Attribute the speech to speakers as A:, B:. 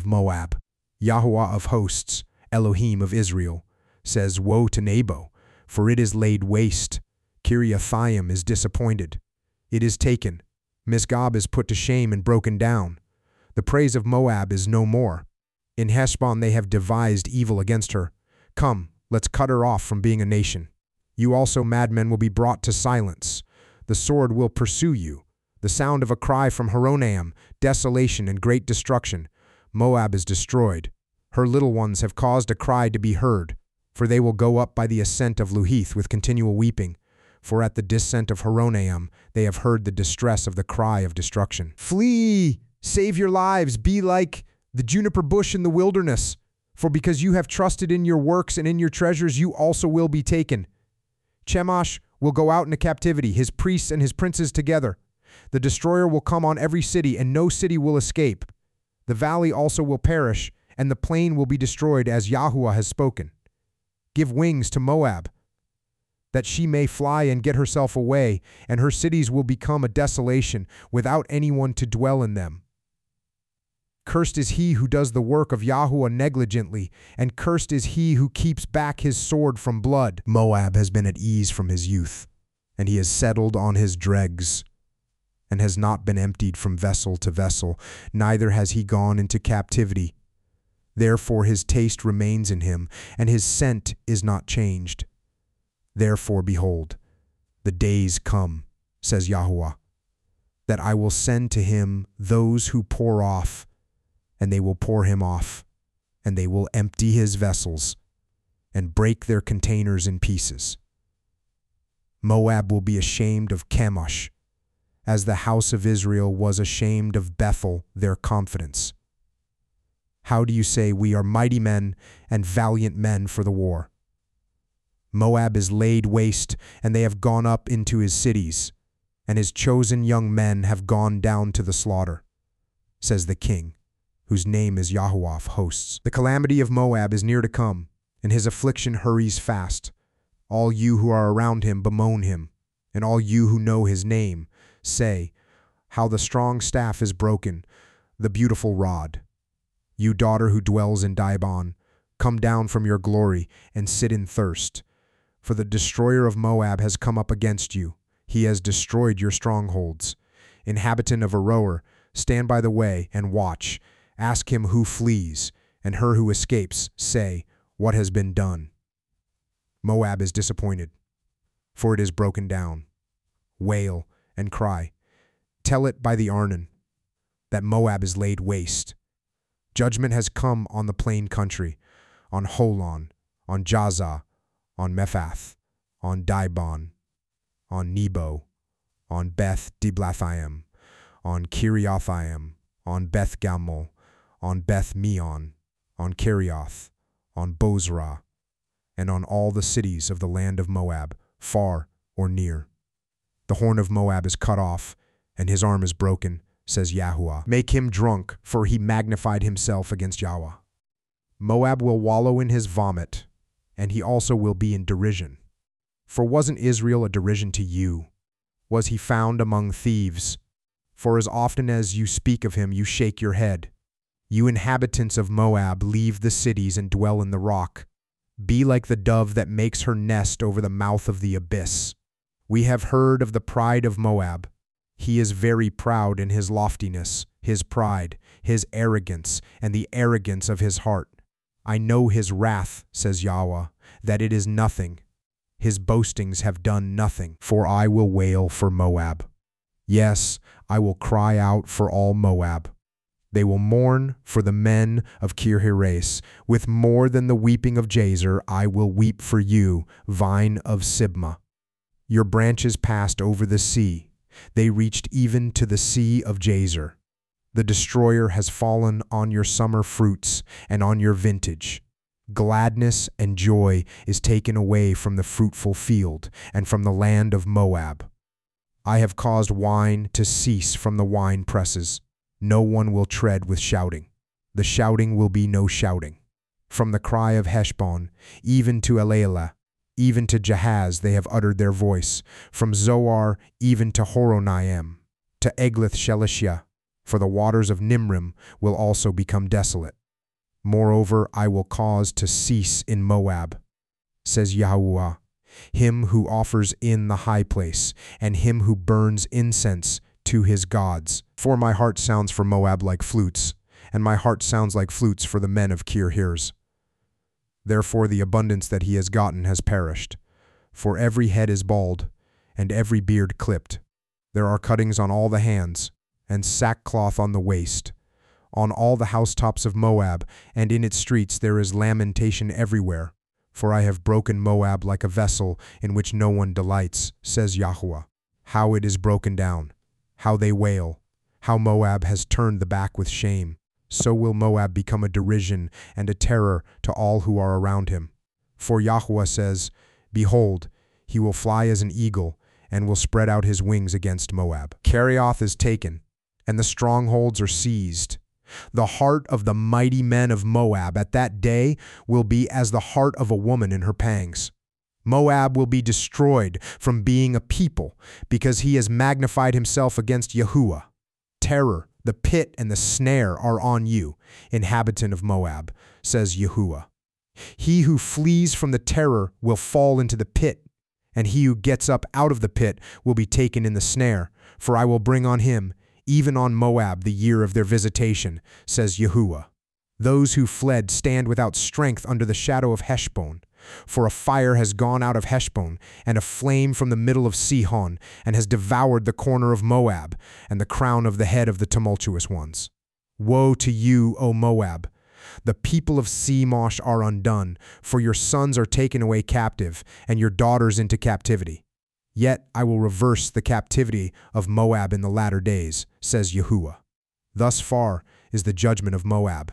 A: of Moab. Yahuwah of hosts, Elohim of Israel, says, Woe to Nebo, for it is laid waste. Kiriathaim is disappointed. It is taken. Misgab is put to shame and broken down. The praise of Moab is no more. In Heshbon they have devised evil against her. Come, let's cut her off from being a nation. You also, madmen, will be brought to silence. The sword will pursue you. The sound of a cry from Horonaim, desolation and great destruction. Moab is destroyed. Her little ones have caused a cry to be heard, for they will go up by the ascent of Luhith with continual weeping. For at the descent of Horonaim they have heard the distress of the cry of destruction. Flee! Save your lives! Be like the juniper bush in the wilderness. For because you have trusted in your works and in your treasures, you also will be taken. Chemosh will go out into captivity, his priests and his princes together. The destroyer will come on every city, and no city will escape. The valley also will perish, and the plain will be destroyed, as Yahuwah has spoken. Give wings to Moab, that she may fly and get herself away, and her cities will become a desolation, without anyone to dwell in them. Cursed is he who does the work of Yahuwah negligently, and cursed is he who keeps back his sword from blood. Moab has been at ease from his youth, and he has settled on his dregs, and has not been emptied from vessel to vessel, neither has he gone into captivity. Therefore his taste remains in him, and his scent is not changed. Therefore, behold, the days come, says Yahuwah, that I will send to him those who pour off, and they will pour him off, and they will empty his vessels, and break their containers in pieces. Moab will be ashamed of Chemosh, as the house of Israel was ashamed of Bethel, their confidence. How do you say, we are mighty men and valiant men for the war? Moab is laid waste, and they have gone up into his cities, and his chosen young men have gone down to the slaughter, says the king, whose name is Yahuwah of hosts. The calamity of Moab is near to come, and his affliction hurries fast. All you who are around him bemoan him, and all you who know his name say, how the strong staff is broken, the beautiful rod. You daughter who dwells in Dibon, come down from your glory and sit in thirst. For the destroyer of Moab has come up against you. He has destroyed your strongholds. Inhabitant of Aroer, stand by the way and watch. Ask him who flees, and her who escapes, say, what has been done? Moab is disappointed, for it is broken down. Wail and cry. Tell it by the Arnon, that Moab is laid waste. Judgment has come on the plain country, on Holon, on Jazza, on Mephath, on Dibon, on Nebo, on Beth Diblathaim, on Kiriathaim, on Beth Gamul, on Beth Meon, on Kerioth, on Bozrah, and on all the cities of the land of Moab, far or near. The horn of Moab is cut off, and his arm is broken, says Yahuwah. Make him drunk, for he magnified himself against Yahweh. Moab will wallow in his vomit, and he also will be in derision. For wasn't Israel a derision to you? Was he found among thieves? For as often as you speak of him, you shake your head. You inhabitants of Moab, leave the cities and dwell in the rock. Be like the dove that makes her nest over the mouth of the abyss. We have heard of the pride of Moab. He is very proud in his loftiness, his pride, his arrogance, and the arrogance of his heart. I know his wrath, says Yahweh, that it is nothing. His boastings have done nothing, for I will wail for Moab. Yes, I will cry out for all Moab. They will mourn for the men of Kir-Heres. With more than the weeping of Jazer, I will weep for you, vine of Sibmah. Your branches passed over the sea. They reached even to the sea of Jazer. The destroyer has fallen on your summer fruits and on your vintage. Gladness and joy is taken away from the fruitful field and from the land of Moab. I have caused wine to cease from the wine presses. No one will tread with shouting. The shouting will be no shouting. From the cry of Heshbon, even to Elealeh, even to Jahaz they have uttered their voice. From Zoar even to Horonaim, to Eglath Shelishah, for the waters of Nimrim will also become desolate. Moreover, I will cause to cease in Moab, says Yahuwah, him who offers in the high place, and him who burns incense to his gods. For my heart sounds for Moab like flutes, and my heart sounds like flutes for the men of Kir-Hirs. Therefore the abundance that he has gotten has perished, for every head is bald, and every beard clipped. There are cuttings on all the hands, and sackcloth on the waist. On all the housetops of Moab, and in its streets there is lamentation everywhere. For I have broken Moab like a vessel in which no one delights, says Yahuwah. How it is broken down, how they wail, how Moab has turned the back with shame. So will Moab become a derision and a terror to all who are around him. For Yahuwah says, Behold, he will fly as an eagle, and will spread out his wings against Moab. Kerioth is taken, and the strongholds are seized. The heart of the mighty men of Moab at that day will be as the heart of a woman in her pangs. Moab will be destroyed from being a people, because he has magnified himself against Yahuwah. Terror, the pit, and the snare are on you, inhabitant of Moab, says Yahuwah. He who flees from the terror will fall into the pit, and he who gets up out of the pit will be taken in the snare, for I will bring on him, even on Moab, the year of their visitation, says Yahuwah. Those who fled stand without strength under the shadow of Heshbon, for a fire has gone out of Heshbon, and a flame from the middle of Sihon, and has devoured the corner of Moab, and the crown of the head of the tumultuous ones. Woe to you, O Moab! The people of Semosh are undone, for your sons are taken away captive, and your daughters into captivity. Yet I will reverse the captivity of Moab in the latter days, says Yahuwah. Thus far is the judgment of Moab.